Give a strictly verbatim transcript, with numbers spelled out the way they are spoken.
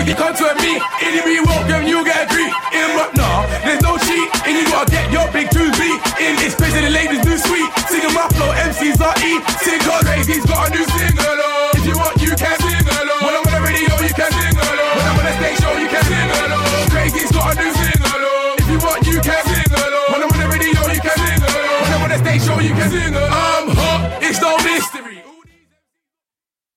Come to me, enemy walk them, you get free.